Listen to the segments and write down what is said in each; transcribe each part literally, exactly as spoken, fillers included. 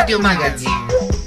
Radio Magazine.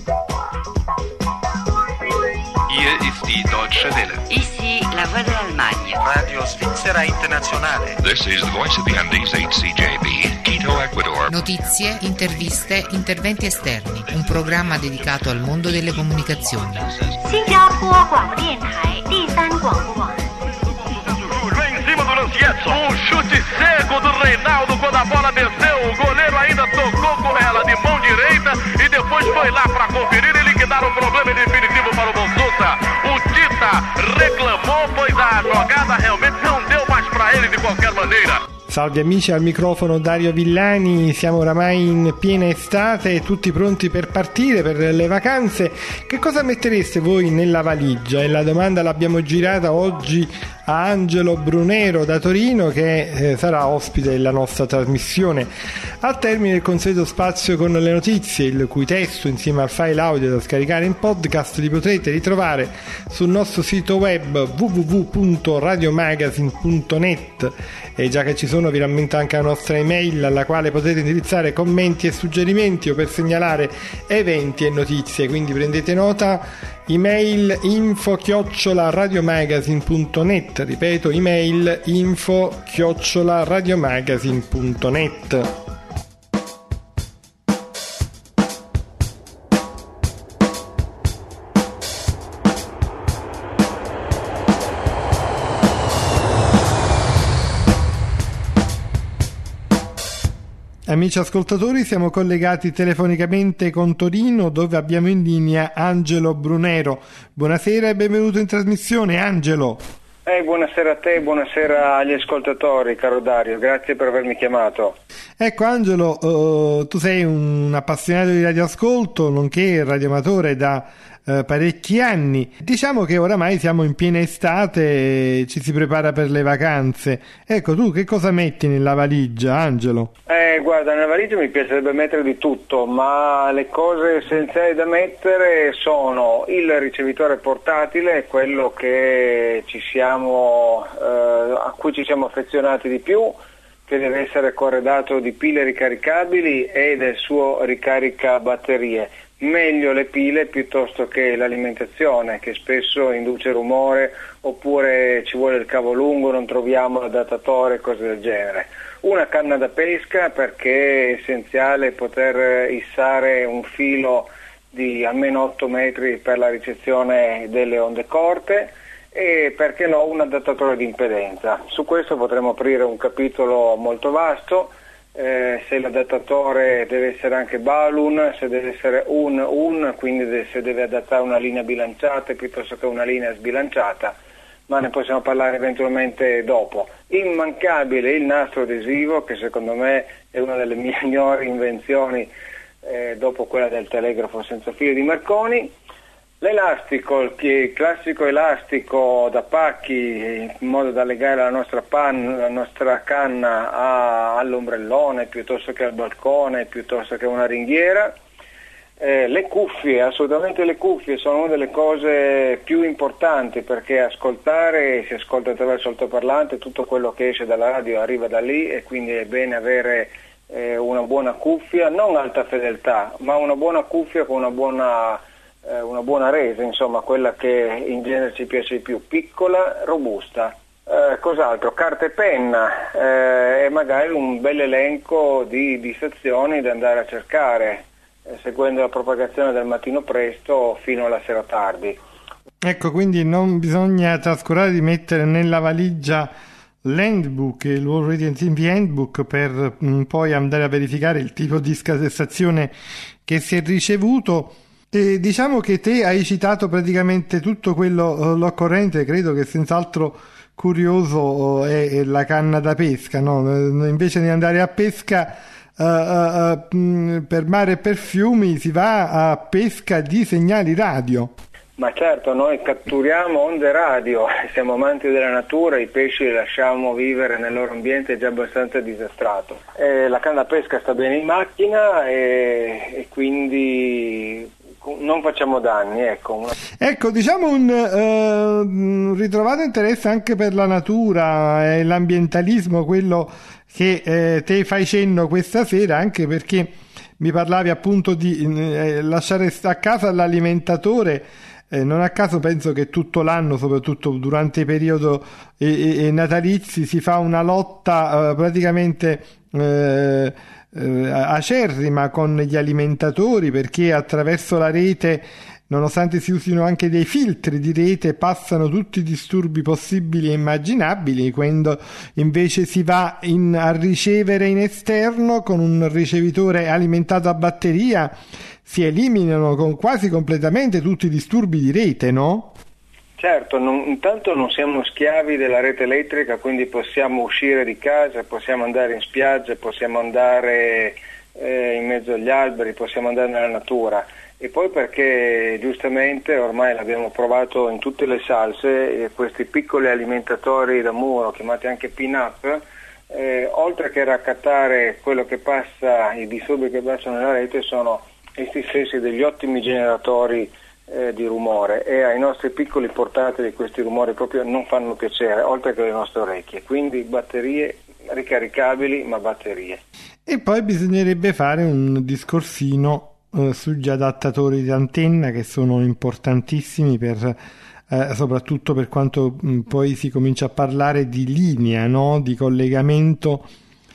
Hier ist die Deutsche Welle. Ici la voix de l'Allemagne. Radio Svizzera Internazionale. This is the voice of the Andes, H C J B, Quito, Ecuador. Notizie, interviste, interventi esterni. Un programma dedicato al mondo delle comunicazioni. 新加坡广播电台第三广播网。 Em cima do Lancietto, um chute cego do Reinaldo quando a bola desceu, o goleiro ainda tocou com ela de mão direita e depois foi lá para conferir e liquidar o problema definitivo para o Bonsuta. O Tita reclamou, pois a jogada realmente não deu mais para ele de qualquer maneira. Salve amici, al microfono Dario Villani, siamo oramai in piena estate e tutti pronti per partire per le vacanze. Che cosa mettereste voi nella valigia? E la domanda l'abbiamo girata oggi a Angelo Brunero da Torino, che eh, sarà ospite della nostra trasmissione. Al termine del consueto spazio con le notizie, il cui testo insieme al file audio da scaricare in podcast li potrete ritrovare sul nostro sito web w w w punto radiomagazine punto net. E già che ci sono, vi rammento anche la nostra email alla quale potete indirizzare commenti e suggerimenti o per segnalare eventi e notizie, quindi prendete nota: email info chiocciola radiomagazine punto net, ripeto email info chiocciola radiomagazine punto net. Amici ascoltatori, siamo collegati telefonicamente con Torino, dove abbiamo in linea Angelo Brunero. Buonasera e benvenuto in trasmissione, Angelo. Eh, buonasera a te, buonasera agli ascoltatori, caro Dario, grazie per avermi chiamato. Ecco Angelo, uh, tu sei un appassionato di radioascolto, nonché radioamatore da uh, parecchi anni. Diciamo che oramai siamo in piena estate e ci si prepara per le vacanze. Ecco, tu che cosa metti nella valigia, Angelo? Eh, guarda, nella valigia mi piacerebbe mettere di tutto, ma le cose essenziali da mettere sono il ricevitore portatile, quello che ci siamo, eh, a cui ci siamo affezionati di più, che deve essere corredato di pile ricaricabili e del suo ricaricabatterie. Meglio le pile piuttosto che l'alimentazione, che spesso induce rumore, oppure ci vuole il cavo lungo, non troviamo l'adattatore, cose del genere. Una canna da pesca, perché è essenziale poter issare un filo di almeno otto metri per la ricezione delle onde corte, e perché no un adattatore di impedenza. Su questo potremo aprire un capitolo molto vasto, eh, se l'adattatore deve essere anche balun, se deve essere un un, quindi se deve adattare una linea bilanciata piuttosto che una linea sbilanciata, ma ne possiamo parlare eventualmente dopo. Immancabile il nastro adesivo, che secondo me è una delle migliori invenzioni eh, dopo quella del telegrafo senza filo di Marconi. L'elastico, il classico elastico da pacchi, in modo da legare la nostra, pan, la nostra canna a, all'ombrellone piuttosto che al balcone, piuttosto che una ringhiera. Eh, le cuffie, assolutamente le cuffie sono una delle cose più importanti, perché ascoltare si ascolta attraverso l'altoparlante, tutto quello che esce dalla radio arriva da lì, e quindi è bene avere eh, una buona cuffia, non alta fedeltà, ma una buona cuffia con una buona una buona resa, insomma quella che in genere ci piace di più, piccola, robusta. Eh, cos'altro? Carta e penna, eh, e magari un bel elenco di, di stazioni da andare a cercare, eh, seguendo la propagazione del mattino presto fino alla sera tardi. Ecco, quindi non bisogna trascurare di mettere nella valigia l'handbook, il World Radio T V Handbook, per mh, poi andare a verificare il tipo di stazione che si è ricevuto. E diciamo che te hai citato praticamente tutto quello uh, l'occorrente. Credo che senz'altro curioso uh, è, è la canna da pesca, no? Invece di andare a pesca uh, uh, uh, per mare e per fiumi, si va a pesca di segnali radio. Ma certo, noi catturiamo onde radio, siamo amanti della natura, i pesci li lasciamo vivere nel loro ambiente già abbastanza disastrato. Eh, la canna da pesca sta bene in macchina e, e quindi non facciamo danni, ecco. Ecco, diciamo un uh, ritrovato interesse anche per la natura e l'ambientalismo, quello che eh, te fai cenno questa sera, anche perché mi parlavi appunto di eh, lasciare a casa l'alimentatore. Eh, non a caso penso che tutto l'anno, soprattutto durante il periodo eh, eh, natalizi, si fa una lotta eh, praticamente eh, eh, acerrima con gli alimentatori, perché attraverso la rete, nonostante si usino anche dei filtri di rete, passano tutti i disturbi possibili e immaginabili, quando invece si va in, a ricevere in esterno con un ricevitore alimentato a batteria, si eliminano con quasi completamente tutti i disturbi di rete, no? Certo, non, intanto non siamo schiavi della rete elettrica, quindi possiamo uscire di casa, possiamo andare in spiaggia, possiamo andare eh, in mezzo agli alberi, possiamo andare nella natura. E poi perché giustamente ormai l'abbiamo provato in tutte le salse, eh, questi piccoli alimentatori da muro, chiamati anche pin-up, eh, oltre che raccattare quello che passa, i disturbi che passano nella rete, sono essi stessi degli ottimi generatori eh, di rumore, e ai nostri piccoli portatili questi rumori proprio non fanno piacere, oltre che alle nostre orecchie. Quindi batterie ricaricabili, ma batterie. E poi bisognerebbe fare un discorsino eh, sugli adattatori di antenna, che sono importantissimi per eh, soprattutto per quanto mh, poi si comincia a parlare di linea, no? Di collegamento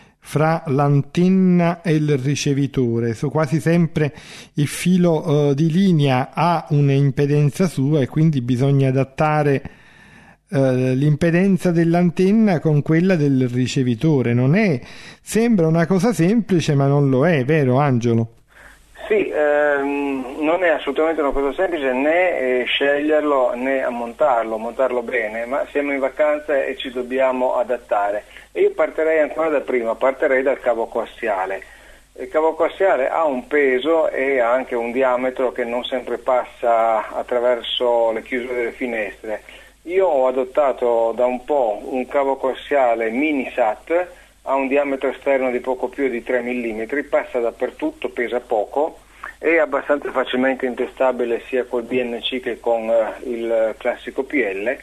fra l'antenna e il ricevitore. So, quasi sempre il filo uh, di linea ha un'impedenza sua, e quindi bisogna adattare uh, l'impedenza dell'antenna con quella del ricevitore. Non è, sembra una cosa semplice, ma non lo è, vero Angelo? Sì, ehm, non è assolutamente una cosa semplice né eh, sceglierlo né montarlo, montarlo bene, ma siamo in vacanza e ci dobbiamo adattare. E io partirei ancora da prima, partirei dal cavo coassiale. Il cavo coassiale ha un peso e ha anche un diametro che non sempre passa attraverso le chiusure delle finestre. Io ho adottato da un po' un cavo coassiale mini SAT, ha un diametro esterno di poco più di tre millimetri, passa dappertutto, pesa poco, è abbastanza facilmente intestabile sia col B N C che con uh, il classico P L,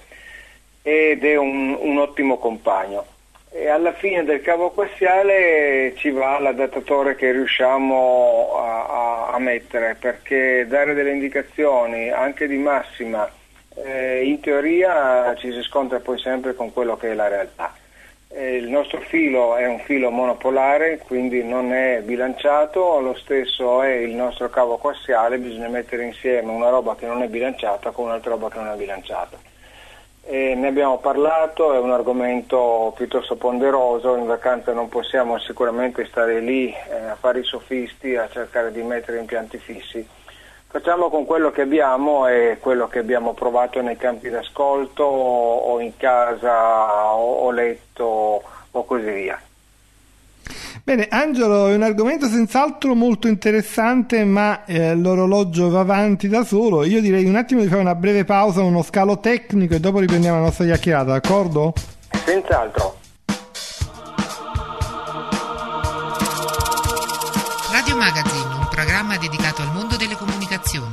ed è un, un ottimo compagno. E alla fine del cavo coassiale ci va l'adattatore che riusciamo a, a, a mettere, perché dare delle indicazioni anche di massima eh, in teoria ci si scontra poi sempre con quello che è la realtà. Eh, il nostro filo è un filo monopolare, quindi non è bilanciato, lo stesso è il nostro cavo coassiale, bisogna mettere insieme una roba che non è bilanciata con un'altra roba che non è bilanciata. E ne abbiamo parlato, è un argomento piuttosto ponderoso, in vacanza non possiamo sicuramente stare lì eh, a fare i sofisti, a cercare di mettere impianti fissi. Facciamo con quello che abbiamo e quello che abbiamo provato nei campi d'ascolto o in casa o, o letto o così via. Bene, Angelo, è un argomento senz'altro molto interessante, ma eh, l'orologio va avanti da solo. Io direi un attimo di fare una breve pausa, uno scalo tecnico, e dopo riprendiamo la nostra chiacchierata, d'accordo? Senz'altro. Radio Magazine, un programma dedicato al mondo delle comunicazioni.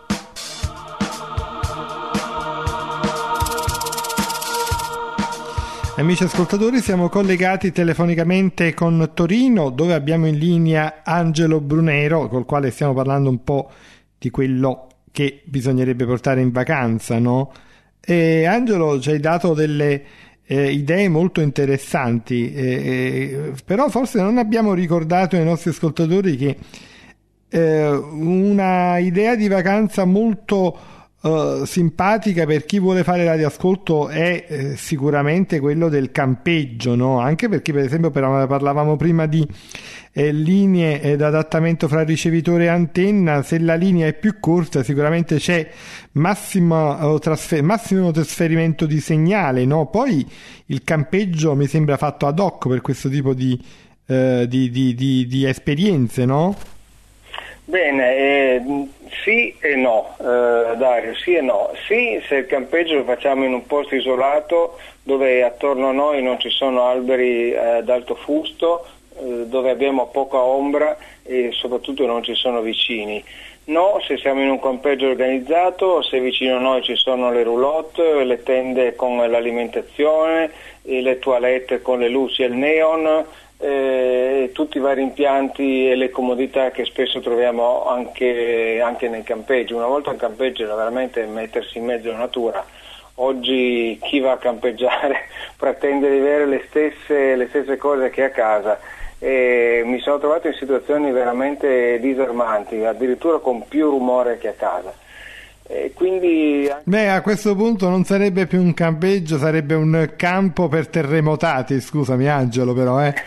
Amici ascoltatori, siamo collegati telefonicamente con Torino, dove abbiamo in linea Angelo Brunero, col quale stiamo parlando un po' di quello che bisognerebbe portare in vacanza, no? E Angelo, ci hai dato delle eh, idee molto interessanti, eh, eh, però forse non abbiamo ricordato ai nostri ascoltatori che eh, una idea di vacanza molto Uh, simpatica per chi vuole fare radioascolto è eh, sicuramente quello del campeggio, no? Anche perché, per esempio, per, parlavamo prima di eh, linee eh, d'adattamento fra ricevitore e antenna. Se la linea è più corta, sicuramente c'è massimo, uh, trasfer- massimo trasferimento di segnale, no? Poi il campeggio mi sembra fatto ad hoc per questo tipo di, uh, di, di, di, di esperienze, no? Bene, eh, sì e no, eh, Dario, sì e no. Sì, se il campeggio lo facciamo in un posto isolato dove attorno a noi non ci sono alberi eh, ad alto fusto, eh, dove abbiamo poca ombra e soprattutto non ci sono vicini. No, se siamo in un campeggio organizzato, se vicino a noi ci sono le roulotte, le tende con l'alimentazione, le toilette con le luci e il neon, eh, tutti i vari impianti e le comodità che spesso troviamo anche, anche nei campeggi. Una volta un campeggio era veramente mettersi in mezzo alla natura. Oggi chi va a campeggiare pretende di avere le stesse, le stesse cose che a casa, e mi sono trovato in situazioni veramente disarmanti, addirittura con più rumore che a casa. E quindi... Beh, a questo punto non sarebbe più un campeggio, sarebbe un campo per terremotati, scusami Angelo, però eh.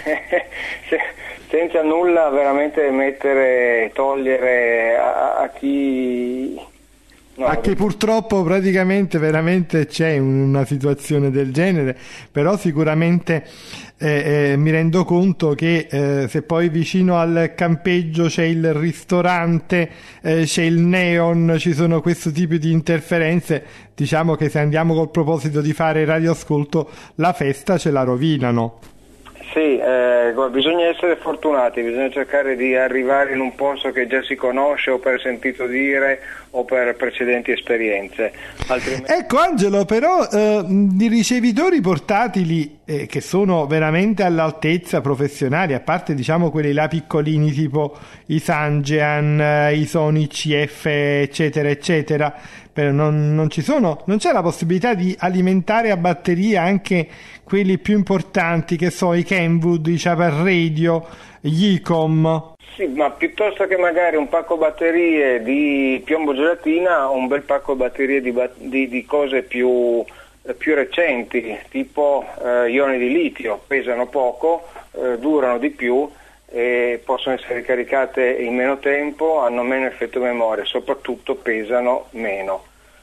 senza nulla veramente mettere, togliere a, a chi... No, a chi purtroppo praticamente veramente c'è una situazione del genere, però sicuramente eh, eh, mi rendo conto che eh, se poi vicino al campeggio c'è il ristorante, eh, c'è il neon, ci sono questo tipo di interferenze, diciamo che se andiamo col proposito di fare radioascolto, la festa ce la rovinano. Sì, eh, bisogna essere fortunati, bisogna cercare di arrivare in un posto che già si conosce o per sentito dire o per precedenti esperienze. Altrimenti... Ecco Angelo, però eh, di ricevitori portatili eh, che sono veramente all'altezza, professionali, a parte diciamo quelli là piccolini tipo i Sangean, eh, i Sony C F eccetera eccetera, però non, non ci sono, non c'è la possibilità di alimentare a batteria anche quelli più importanti, che so, i Kenwood, i Chapel Radio, gli Icom. Sì, ma piuttosto che magari un pacco batterie di piombo gelatina, un bel pacco batterie di, di, di cose più, più recenti, tipo eh, ioni di litio, pesano poco, eh, durano di più e possono essere ricaricate in meno tempo, hanno meno effetto memoria, soprattutto pesano meno.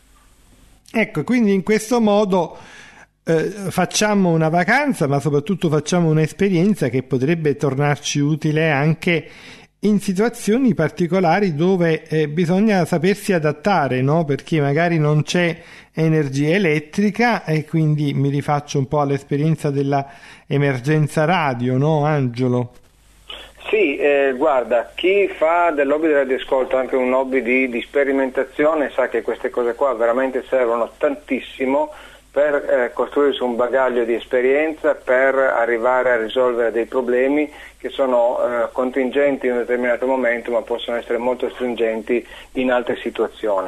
Ecco, quindi in questo modo eh, facciamo una vacanza, ma soprattutto facciamo un'esperienza che potrebbe tornarci utile anche in situazioni particolari dove eh, bisogna sapersi adattare, no? Perché magari non c'è energia elettrica e quindi mi rifaccio un po' all'esperienza della emergenza radio, no Angelo? Sì, eh, guarda, chi fa dell'hobby del radioascolto anche un hobby di, di sperimentazione sa che queste cose qua veramente servono tantissimo per eh, costruirsi un bagaglio di esperienza, per arrivare a risolvere dei problemi che sono eh, contingenti in un determinato momento ma possono essere molto stringenti in altre situazioni.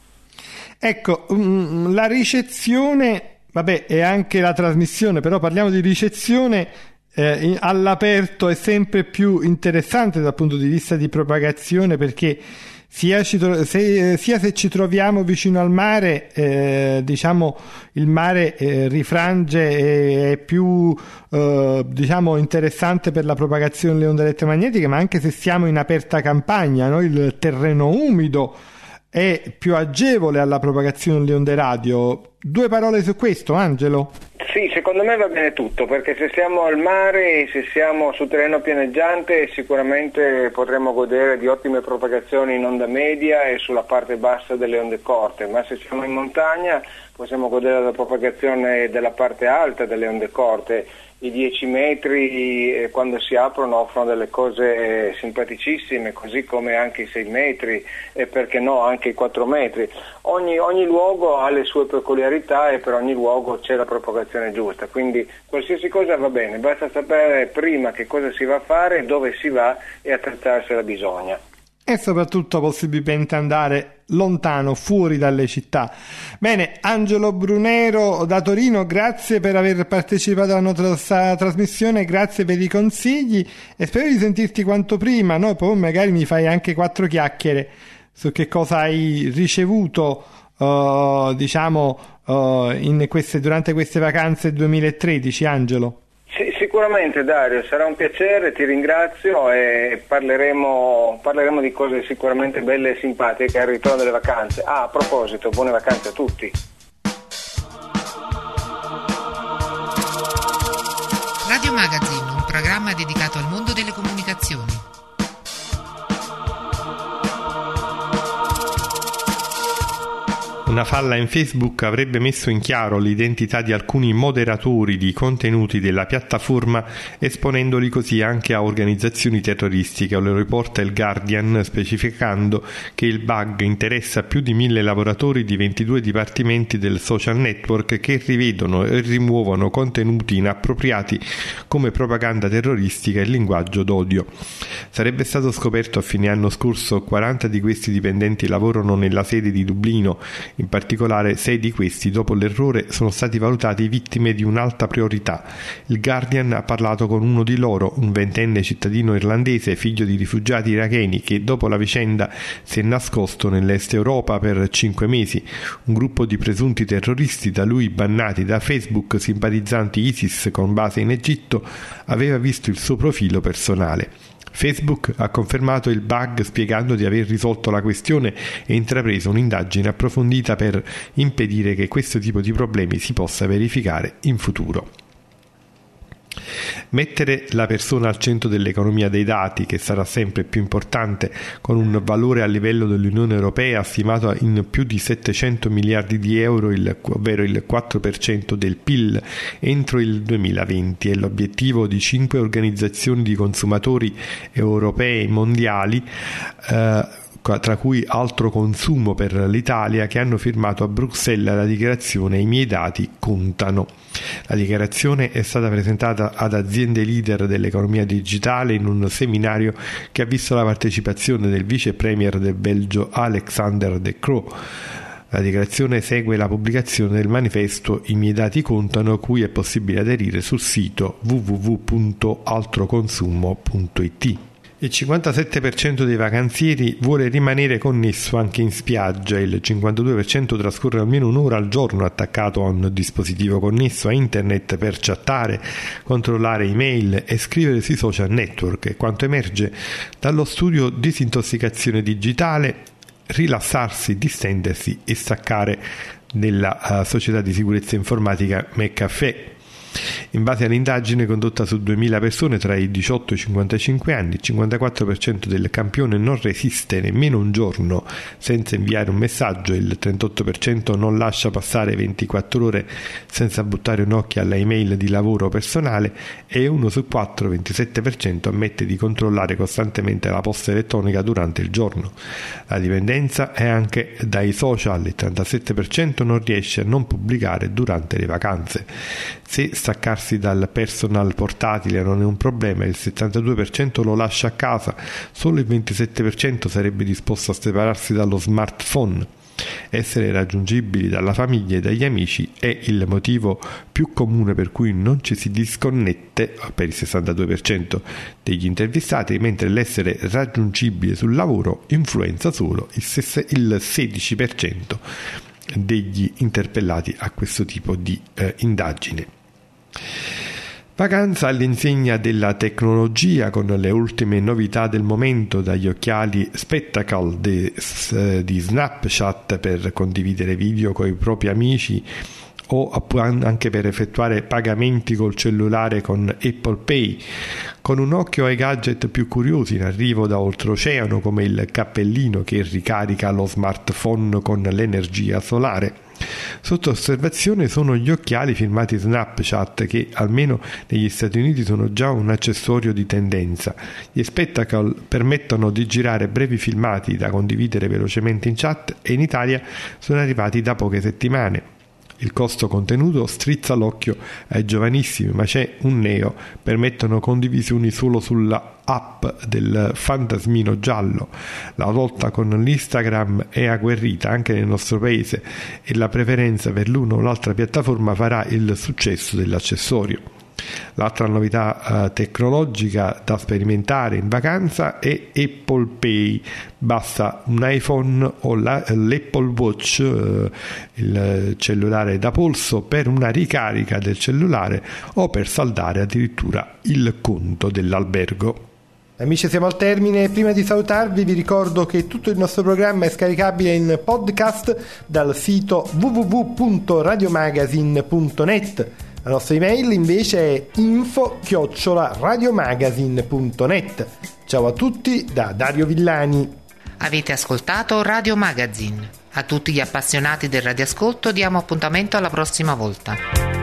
Ecco, um, la ricezione, vabbè, e anche la trasmissione, però parliamo di ricezione eh, all'aperto, è sempre più interessante dal punto di vista di propagazione, perché sia, ci tro- se, sia se ci troviamo vicino al mare, eh, diciamo il mare eh, rifrange e è più eh, diciamo interessante per la propagazione delle onde elettromagnetiche, ma anche se siamo in aperta campagna, no? Il terreno umido è più agevole alla propagazione delle onde radio. Due parole su questo, Angelo? Sì, secondo me va bene tutto, perché se siamo al mare e se siamo su terreno pianeggiante sicuramente potremo godere di ottime propagazioni in onda media e sulla parte bassa delle onde corte, ma se siamo in montagna possiamo godere della propagazione della parte alta delle onde corte. I dieci metri eh, quando si aprono offrono delle cose simpaticissime, così come anche i sei metri e perché no anche i quattro metri. Ogni, ogni luogo ha le sue peculiarità e per ogni luogo c'è la propagazione giusta, quindi qualsiasi cosa va bene, basta sapere prima che cosa si va a fare, dove si va e attrezzarsi bisogna. E soprattutto possibilmente andare lontano, fuori dalle città. Bene, Angelo Brunero da Torino, grazie per aver partecipato alla nostra trasmissione, grazie per i consigli e spero di sentirti quanto prima, no? Poi magari mi fai anche quattro chiacchiere su che cosa hai ricevuto uh, diciamo uh, in queste, durante queste vacanze duemilatredici, Angelo. Sì, sicuramente Dario, sarà un piacere, ti ringrazio e parleremo, parleremo di cose sicuramente belle e simpatiche al ritorno delle vacanze. Ah, a proposito, buone vacanze a tutti. Radio Magazine, un programma dedicato al mondo delle comunicazioni. Una falla in Facebook avrebbe messo in chiaro l'identità di alcuni moderatori di contenuti della piattaforma, esponendoli così anche a organizzazioni terroristiche. Lo riporta il Guardian, specificando che il bug interessa più di mille lavoratori di ventidue dipartimenti del social network che rivedono e rimuovono contenuti inappropriati come propaganda terroristica e linguaggio d'odio. Sarebbe stato scoperto a fine anno scorso quaranta di questi dipendenti lavorano nella sede di Dublino. In particolare sei di questi, dopo l'errore, sono stati valutati vittime di un'alta priorità. Il Guardian ha parlato con uno di loro, un ventenne cittadino irlandese, figlio di rifugiati iracheni, che dopo la vicenda si è nascosto nell'est Europa per cinque mesi. Un gruppo di presunti terroristi, da lui bannati da Facebook, simpatizzanti ISIS con base in Egitto, aveva visto il suo profilo personale. Facebook ha confermato il bug spiegando di aver risolto la questione e intrapreso un'indagine approfondita per impedire che questo tipo di problemi si possa verificare in futuro. Mettere la persona al centro dell'economia dei dati, che sarà sempre più importante, con un valore a livello dell'Unione Europea stimato in più di settecento miliardi di euro, il, ovvero il quattro per cento del P I L entro il duemilaventi, è l'obiettivo di cinque organizzazioni di consumatori europee e mondiali, eh, tra cui Altro Consumo per l'Italia, che hanno firmato a Bruxelles la dichiarazione "I miei dati contano". La dichiarazione è stata presentata ad aziende leader dell'economia digitale in un seminario che ha visto la partecipazione del vice premier del Belgio Alexander De Croo. La dichiarazione segue la pubblicazione del manifesto "I miei dati contano", a cui è possibile aderire sul sito w w w punto altro consumo punto i t. Il cinquantasette per cento dei vacanzieri vuole rimanere connesso anche in spiaggia, il cinquantadue per cento trascorre almeno un'ora al giorno attaccato a un dispositivo connesso a internet per chattare, controllare email e scrivere sui social network. E quanto emerge dallo studio Disintossicazione digitale, rilassarsi, distendersi e staccare nella uh, società di sicurezza informatica McAfee. In base all'indagine condotta su duemila persone tra i diciotto e i cinquantacinque anni, il cinquantaquattro per cento del campione non resiste nemmeno un giorno senza inviare un messaggio, il trentotto per cento non lascia passare ventiquattro ore senza buttare un occhio alla email di lavoro personale e uno su quattro, il ventisette per cento, ammette di controllare costantemente la posta elettronica durante il giorno. La dipendenza è anche dai social, il trentasette per cento non riesce a non pubblicare durante le vacanze. Se staccarsi dal personal portatile non è un problema, il settantadue per cento lo lascia a casa, solo il ventisette per cento sarebbe disposto a separarsi dallo smartphone. Essere raggiungibili dalla famiglia e dagli amici è il motivo più comune per cui non ci si disconnette per il sessantadue per cento degli intervistati, mentre l'essere raggiungibile sul lavoro influenza solo il sedici per cento degli interpellati a questo tipo di eh, indagine. Vacanza all'insegna della tecnologia con le ultime novità del momento, dagli occhiali Spectacle di, di Snapchat per condividere video con i propri amici o anche per effettuare pagamenti col cellulare con Apple Pay, con un occhio ai gadget più curiosi in arrivo da oltreoceano come il cappellino che ricarica lo smartphone con l'energia solare. Sotto osservazione sono gli occhiali firmati Snapchat, che almeno negli Stati Uniti sono già un accessorio di tendenza. Gli Spectacle permettono di girare brevi filmati da condividere velocemente in chat e in Italia sono arrivati da poche settimane. Il costo contenuto strizza l'occhio ai giovanissimi, ma c'è un neo: permettono condivisioni solo sulla app del fantasmino giallo. La lotta con l'Instagram è agguerrita anche nel nostro paese e la preferenza per l'una o l'altra piattaforma farà il successo dell'accessorio. L'altra novità uh, tecnologica da sperimentare in vacanza è Apple Pay. Basta un iPhone o la, l'Apple Watch, uh, il cellulare da polso, per una ricarica del cellulare o per saldare addirittura il conto dell'albergo. Amici, siamo al termine. Prima di salutarvi vi ricordo che tutto il nostro programma è scaricabile in podcast dal sito w w w punto radiomagazine punto net. La nostra email invece è info chiocciola radiomagazine punto net. Ciao a tutti da Dario Villani. Avete ascoltato Radio Magazine. A tutti gli appassionati del radioascolto diamo appuntamento alla prossima volta.